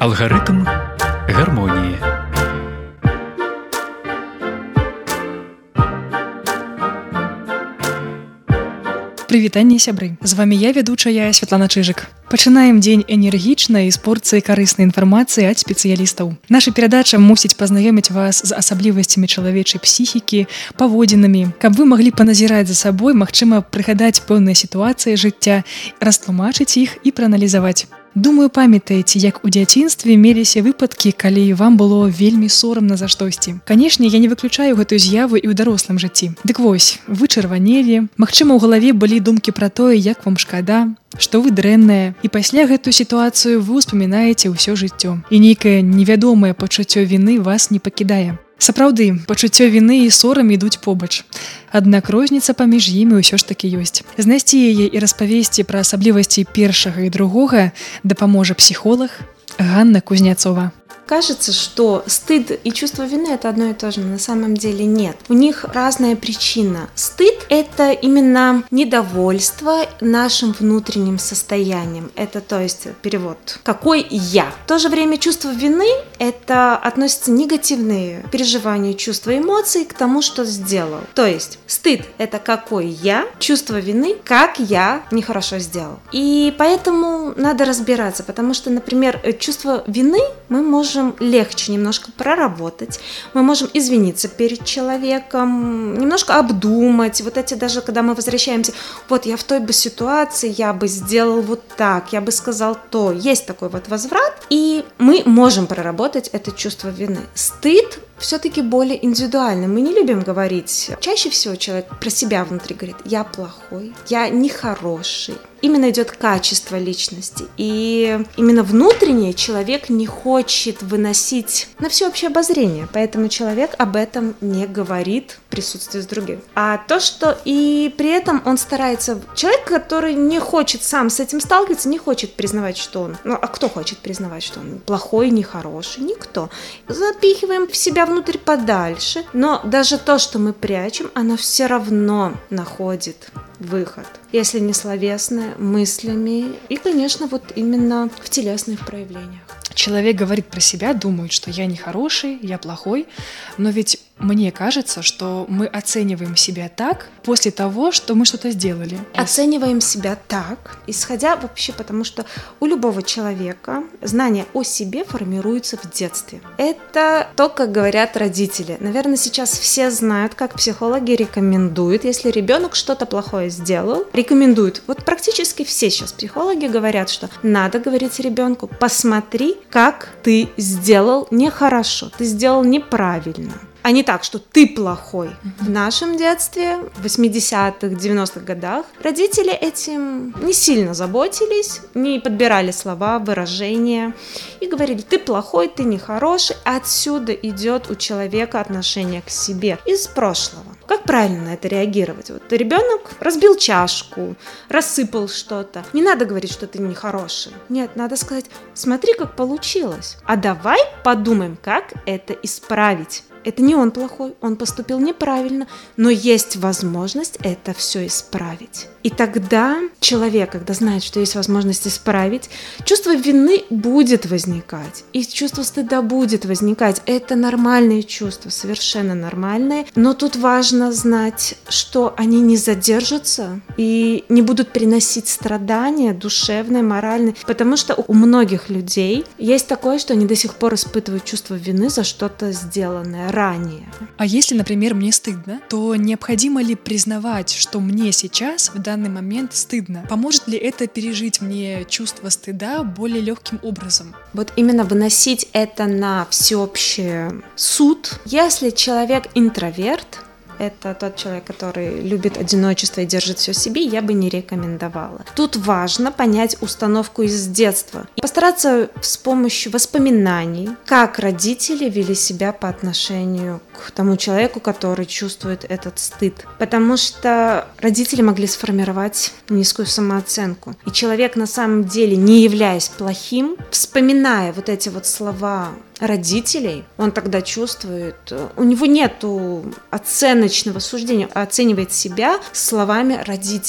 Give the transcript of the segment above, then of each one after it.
Алгарытм гармоніі. Прывітанне, сябры. З вами я, вядучая Святлана Чыжык. Пачынаем дзень энергічна і з порцыяй карыснай інфармацыі ад спецыялістаў. Наша перадача мусіць пазнаёміць вас з асаблівасцямі чалавечай псіхікі, паводзінамі, каб вы маглі паназіраць за сабой, магчыма, прыгадаць пэўныя сітуацыі жыцця, растлумачыць іх і прааналізаваць. Думаю, памятаеце, як у дзяцінстве меліся выпадкі, калі вам было вельмі сорамна за штосьці. Канешне, я не выключаю гэтую з'яву і ў дарослым жыцці. Дык вось, вы чырванелі, магчыма, у галаве былі думкі пра тое, як вам шкада, што вы дрэнная, і пасля гэтую сітуацыю вы ўспамінаеце ўсё жыццё. І нейкае невядомае пачуццё віны вас не пакідае. Сапраўды, пачуццё віны і сорам ідуць побач. Аднак розніца паміж імі ўсё ж такі ёсць. Знайсці яе і распавесці пра асаблівасці першага і другога дапаможа псіхолог Ганна Кузняцова. Кажется, что стыд и чувство вины – это одно и то же, но на самом деле нет. У них разная причина. Стыд – это именно недовольство нашим внутренним состоянием. Это, то есть, перевод «какой я?». В то же время чувство вины – это относятся негативные переживания, чувства, эмоции к тому, что сделал. То есть, стыд – это «какой я?», чувство вины – «как я нехорошо сделал?». И поэтому надо разбираться, потому что, например, чувство вины мы можем легче немножко проработать, мы можем извиниться перед человеком, немножко обдумать, вот эти даже, когда мы возвращаемся, вот я в той бы ситуации, я бы сделал вот так, я бы сказал то, есть такой вот возврат, и мы можем проработать это чувство вины. Стыд все-таки более индивидуальный. Мы не любим говорить. Чаще всего человек про себя внутри говорит: я плохой, я нехороший. Именно идет качество личности. И именно внутреннее человек не хочет выносить на всеобщее обозрение. Поэтому человек об этом не говорит в присутствии с другим. А то, что и при этом он старается... Человек, который не хочет сам с этим сталкиваться, не хочет признавать, что он... Ну, а кто хочет признавать, что он плохой, нехороший? Никто. Запихиваем в себя внутрь подальше. Но даже то, что мы прячем, оно все равно находит выход. Если не словесное, мыслями и, конечно, вот именно в телесных проявлениях. Человек говорит про себя, думает, что я нехороший, я плохой, но ведь мне кажется, что мы оцениваем себя так после того, что мы что-то сделали. Оцениваем себя так, исходя вообще, потому что у любого человека знание о себе формируется в детстве. Это то, как говорят родители. Наверное, сейчас все знают, как психологи рекомендуют, если ребенок что-то плохое сделал, рекомендуют. Вот практически все сейчас психологи говорят, что надо говорить ребенку: посмотри, как ты сделал нехорошо, ты сделал неправильно. А не так, что ты плохой. В нашем детстве, в 80-х, 90-х годах, родители этим не сильно заботились, не подбирали слова, выражения и говорили: ты плохой, ты нехороший. Отсюда идет у человека отношение к себе из прошлого. Как правильно на это реагировать? Вот ребенок разбил чашку, рассыпал что-то. Не надо говорить, что ты нехороший. Нет, надо сказать: смотри, как получилось. А давай подумаем, как это исправить. Это не он плохой, он поступил неправильно, но есть возможность это все исправить. И тогда человек, когда знает, что есть возможность исправить, чувство вины будет возникать, и чувство стыда будет возникать. Это нормальные чувства, совершенно нормальные, но тут важно знать, что они не задержатся и не будут приносить страдания душевные, моральные, потому что у многих людей есть такое, что они до сих пор испытывают чувство вины за что-то сделанное ранее. А если, например, мне стыдно, то необходимо ли признавать, что мне сейчас в данный момент стыдно? Поможет ли это пережить мне чувство стыда более легким образом? Вот именно выносить это на всеобщий суд. Если человек интроверт, это тот человек, который любит одиночество и держит все в себе, я бы не рекомендовала. Тут важно понять установку из детства и постараться с помощью воспоминаний, как родители вели себя по отношению к тому человеку, который чувствует этот стыд. Потому что родители могли сформировать низкую самооценку. И человек на самом деле, не являясь плохим, вспоминая вот эти вот слова родителей, он тогда чувствует, у него нету оценочного суждения, оценивает себя словами родителей.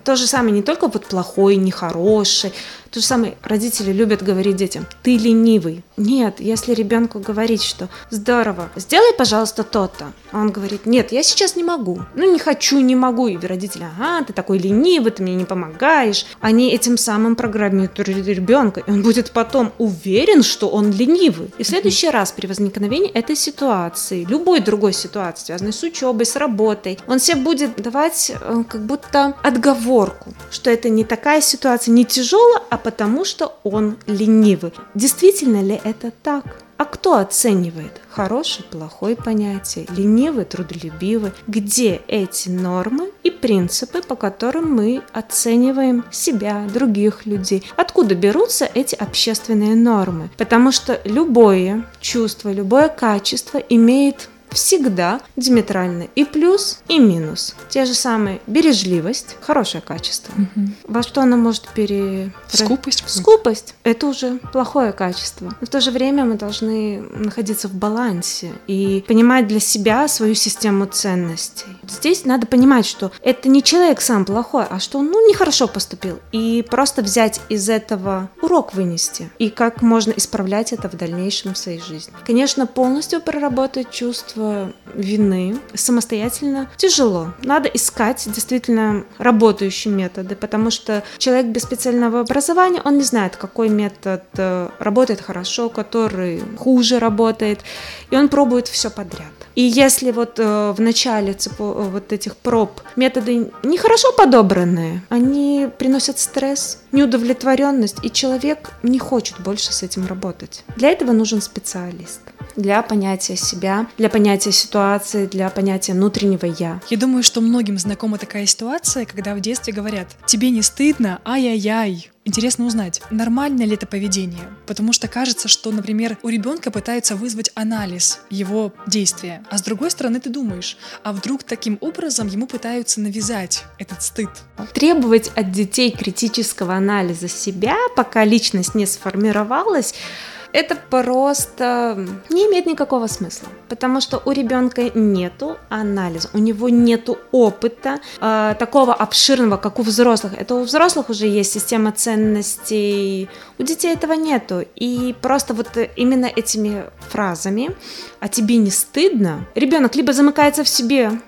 То же самое не только вот плохой, нехороший. То же самое родители любят говорить детям: ты ленивый. Нет, если ребенку говорить, что здорово, сделай, пожалуйста, то-то. А он говорит: нет, я сейчас не могу. Ну, не хочу, не могу. И родители: ага, ты такой ленивый, ты мне не помогаешь. Они этим самым программируют ребенка, и он будет потом уверен, что он ленивый. И в следующий раз при возникновении этой ситуации, любой другой ситуации, связанной с учебой, с работой, он себе будет давать как будто отговорку, что это не такая ситуация, не тяжелая, а потому что он ленивый. Действительно ли это так? А кто оценивает хороший, плохой понятие, ленивый, трудолюбивый? Где эти нормы и принципы, по которым мы оцениваем себя, других людей? Откуда берутся эти общественные нормы? Потому что любое чувство, любое качество имеет всегда диаметрально и плюс, и минус. Те же самые бережливость, хорошее качество. Во что она может Скупость. Скупость – это уже плохое качество. Но в то же время мы должны находиться в балансе и понимать для себя свою систему ценностей. Здесь надо понимать, что это не человек сам плохой, а что он нехорошо поступил. И просто взять из этого урок вынести. И как можно исправлять это в дальнейшем в своей жизни. Конечно, полностью проработать чувство вины самостоятельно тяжело. Надо искать действительно работающие методы, потому что человек без специального образования, он не знает, какой метод работает хорошо, который хуже работает, и он пробует все подряд. И если вот в начале вот этих проб методы нехорошо подобранные, они приносят стресс, неудовлетворенность, и человек не хочет больше с этим работать. Для этого нужен специалист. Для понятия себя, для понятия ситуации, для понятия внутреннего «я». Я думаю, что многим знакома такая ситуация, когда в детстве говорят: тебе не стыдно? Ай-яй-яй. Интересно узнать, нормально ли это поведение, потому что кажется, что, например, у ребенка пытаются вызвать анализ его действия, а с другой стороны ты думаешь, а вдруг таким образом ему пытаются навязать этот стыд? Требовать от детей критического анализа себя, пока личность не сформировалась, это просто не имеет никакого смысла, потому что у ребенка нету анализа, у него нету опыта такого обширного, как у взрослых. Это у взрослых уже есть система ценностей, у детей этого нету. И просто вот именно этими фразами «а тебе не стыдно?» ребенок либо замыкается в себе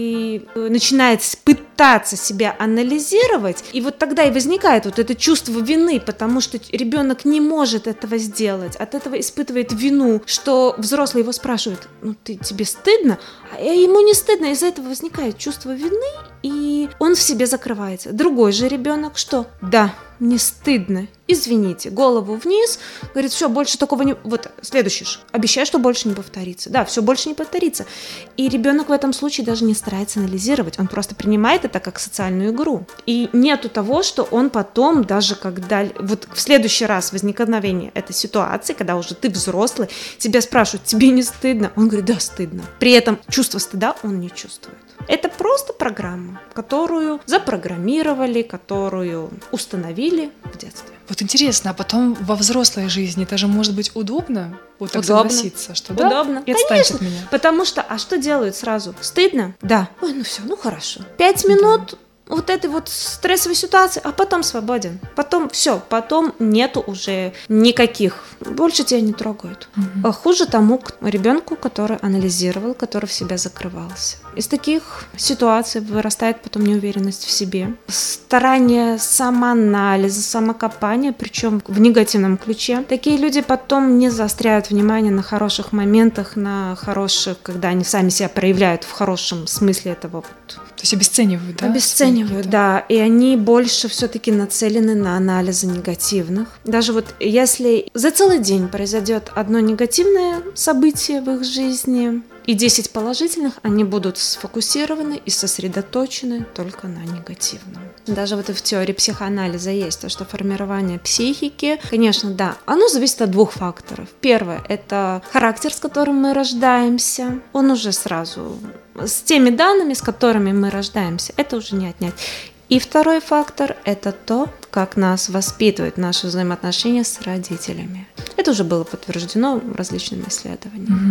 и начинает пытаться себя анализировать, и вот тогда и возникает вот это чувство вины, потому что ребенок не может этого сделать, от этого испытывает вину, что взрослый его спрашивает: ну тебе стыдно? А ему не стыдно, из-за этого возникает чувство вины, и он в себе закрывается. Другой же ребенок что? Да, не стыдно, извините, голову вниз, говорит: все, больше такого не... Вот, следующий же, обещаю, что больше не повторится. Да, все, больше не повторится. И ребенок в этом случае даже не старается анализировать, он просто принимает это как социальную игру. И нету того, что он потом, даже когда... Вот в следующий раз возникновение этой ситуации, когда уже ты взрослый, тебя спрашивают: тебе не стыдно? Он говорит: да, стыдно. При этом чувство стыда он не чувствует. Это просто программа, которую запрограммировали, которую установили в детстве. Вот интересно, а потом во взрослой жизни это же может быть удобно? Вот так Удобно. согласиться, что Удобно. Да? И отстаньте от меня. Потому что, а что делают сразу? Стыдно? Да. Ой, ну все, ну хорошо. 5 минут вот этой вот стрессовой ситуации, а потом свободен. Потом все, потом нету уже никаких. Больше тебя не трогают. А хуже тому ребенку, который анализировал, который в себя закрывался. Из таких ситуаций вырастает потом неуверенность в себе. Старание самоанализа, самокопания, причем в негативном ключе. Такие люди потом не заостряют внимание на хороших моментах, на хороших, когда они сами себя проявляют в хорошем смысле этого вот. То есть обесценивают, да? Обесценивают, да. И они больше все-таки нацелены на анализы негативных. Даже вот если за целый день произойдет одно негативное событие в их жизни и 10 положительных, они будут сфокусированы и сосредоточены только на негативном. Даже вот и в теории психоанализа есть то, что формирование психики, конечно, да, оно зависит от 2 факторов. Первое – это характер, с которым мы рождаемся. Он уже сразу с теми данными, с которыми мы рождаемся, это уже не отнять. И второй фактор – это то, как нас воспитывают наши взаимоотношения с родителями. Это уже было подтверждено различными исследованиями. Да.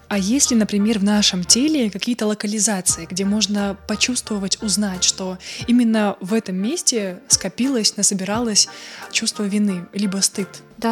А есть ли, например, в нашем теле какие-то локализации, где можно почувствовать, узнать, что именно в этом месте скопилось, насобиралось чувство вины, либо стыд?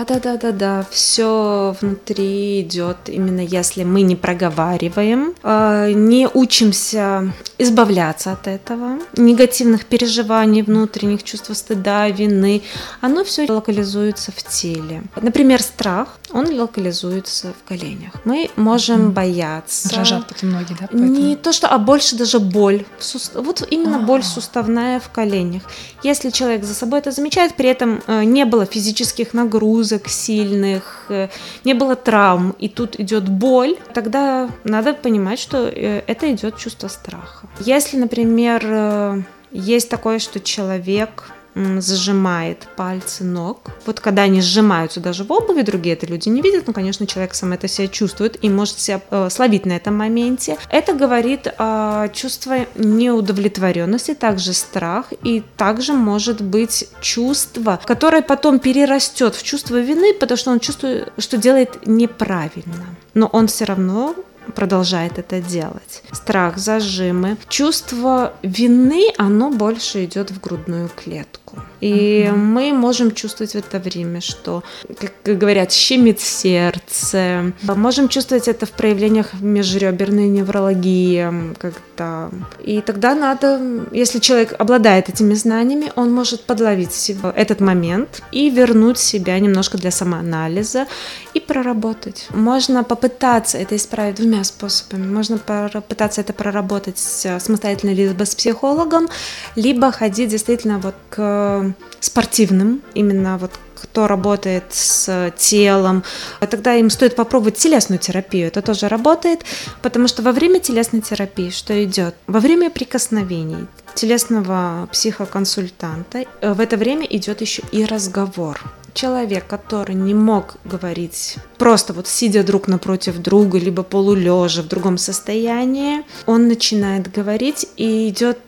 Да. Все внутри идет именно если мы не проговариваем, не учимся избавляться от этого, негативных переживаний внутренних, чувства стыда, вины. Оно все локализуется в теле. Например, страх, он локализуется в коленях. Мы можем бояться. Дрожат потом ноги, да? Не то, что, а больше даже боль. Вот именно боль суставная в коленях. Если человек за собой это замечает, при этом не было физических нагрузок сильных, не было травм, и тут идет боль, тогда надо понимать, что это идет чувство страха. Если, например, есть такое, что человек зажимает пальцы ног. Вот когда они сжимаются даже в обуви, другие это люди не видят, но, конечно, человек сам это себя чувствует и может себя словить на этом моменте. Это говорит о чувстве неудовлетворенности, также страх, и также может быть чувство, которое потом перерастет в чувство вины, потому что он чувствует, что делает неправильно. Но он все равно продолжает это делать. Страх, зажимы. Чувство вины, оно больше идет в грудную клетку. И мы можем чувствовать в это время, что, как говорят, щемит сердце. Можем чувствовать это в проявлениях межреберной неврологии, когда. И тогда надо, если человек обладает этими знаниями, он может подловить себя этот момент и вернуть себя немножко для самоанализа и проработать. Можно попытаться это исправить двумя способами. Можно попытаться это проработать самостоятельно либо с психологом, либо ходить действительно вот к спортивным, именно вот кто работает с телом, тогда им стоит попробовать телесную терапию. Это тоже работает, потому что во время телесной терапии что идет? Во время прикосновений телесного психоконсультанта в это время идет еще и разговор. Человек, который не мог говорить, просто вот сидя друг напротив друга, либо полулежа в другом состоянии, он начинает говорить, и идет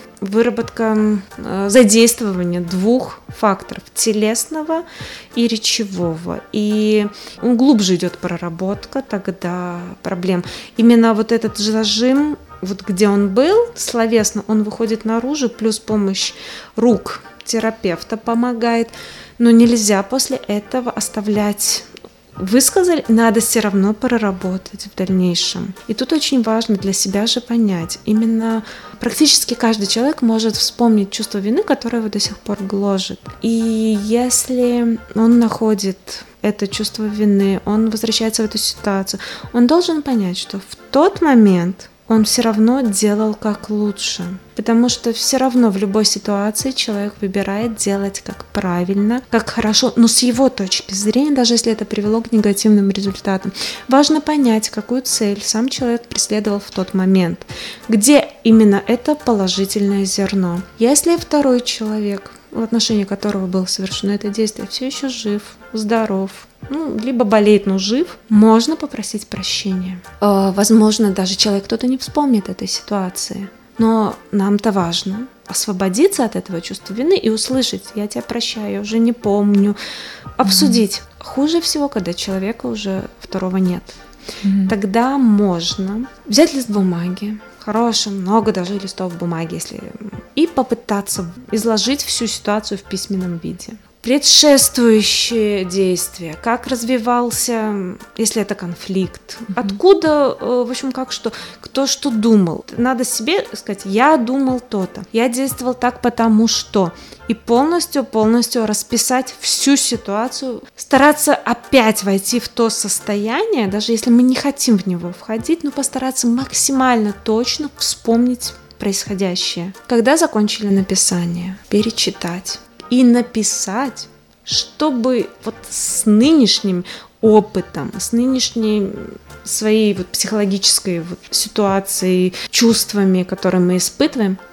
выработка, задействование двух факторов – телесного и речевого. И глубже идет проработка тогда проблем. Именно вот этот зажим, вот где он был, словесно, он выходит наружу, плюс помощь рук терапевта помогает. Но нельзя после этого оставлять. Высказали, надо все равно проработать в дальнейшем. И тут очень важно для себя же понять. Именно практически каждый человек может вспомнить чувство вины, которое его до сих пор гложет. И если он находит это чувство вины, он возвращается в эту ситуацию, он должен понять, что в тот момент он все равно делал как лучше. Потому что все равно в любой ситуации человек выбирает делать как правильно, как хорошо, но с его точки зрения, даже если это привело к негативным результатам. Важно понять, какую цель сам человек преследовал в тот момент, где именно это положительное зерно. Если второй человек, в отношении которого было совершено это действие, все еще жив, здоров, либо болеет, но жив, можно попросить прощения. Возможно, даже человек кто-то не вспомнит этой ситуации, но нам-то важно освободиться от этого чувства вины и услышать: я тебя прощаю, я уже не помню, обсудить. Хуже всего, когда человека уже второго нет. Тогда можно взять лист бумаги, хороший, много даже листов бумаги, и попытаться изложить всю ситуацию в письменном виде. Предшествующие действия, как развивался, если это конфликт, откуда, в общем, кто что думал. Надо себе сказать: я думал то-то, я действовал так потому что. И полностью расписать всю ситуацию, стараться опять войти в то состояние, даже если мы не хотим в него входить, но постараться максимально точно вспомнить происходящее. Когда закончили написание, перечитать и написать, чтобы вот с нынешним опытом, с нынешней своей вот психологической вот ситуацией, чувствами, которые мы испытываем,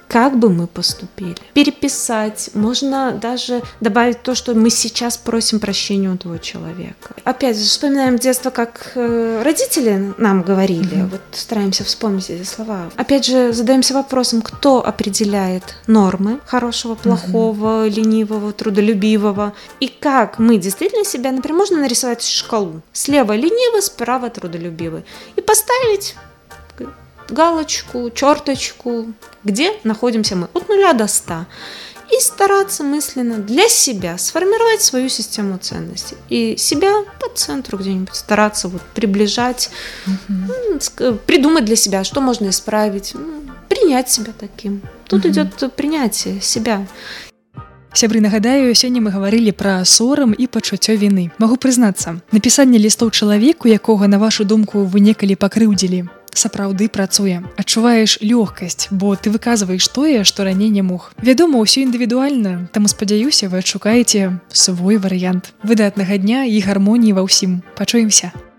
как бы мы поступили. Переписать, можно даже добавить то, что мы сейчас просим прощения у того человека. Опять же, вспоминаем детство, как родители нам говорили, вот стараемся вспомнить эти слова. Опять же, задаемся вопросом, кто определяет нормы хорошего, плохого, ленивого, трудолюбивого, и как мы действительно себя, например, можно нарисовать шкалу. Слева ленивый, справа трудолюбивый. И поставить галочку, черточку, где находимся мы, от 0 до 100. И стараться мысленно для себя сформировать свою систему ценностей. И себя по центру где-нибудь стараться вот приближать, придумать для себя, что можно исправить, принять себя таким. Тут идет принятие себя. Сябры, нагадаю, сёння мы гаварылі пра сорам і пачуццё віны. Магу прызнацца, напісанне лістоў чалавеку, якога, на вашу думку, вы некалі пакрыўдзілі, сапраўды працуе. Адчуваеш лёгкасць, бо ты выказваеш тое, што раней не мог. Вядома, ўсё індывідуальна, таму спадзяюся, вы адшукаеце свой варыянт. Выдатнага дня і гармоніі ва ўсім. Пачуемся.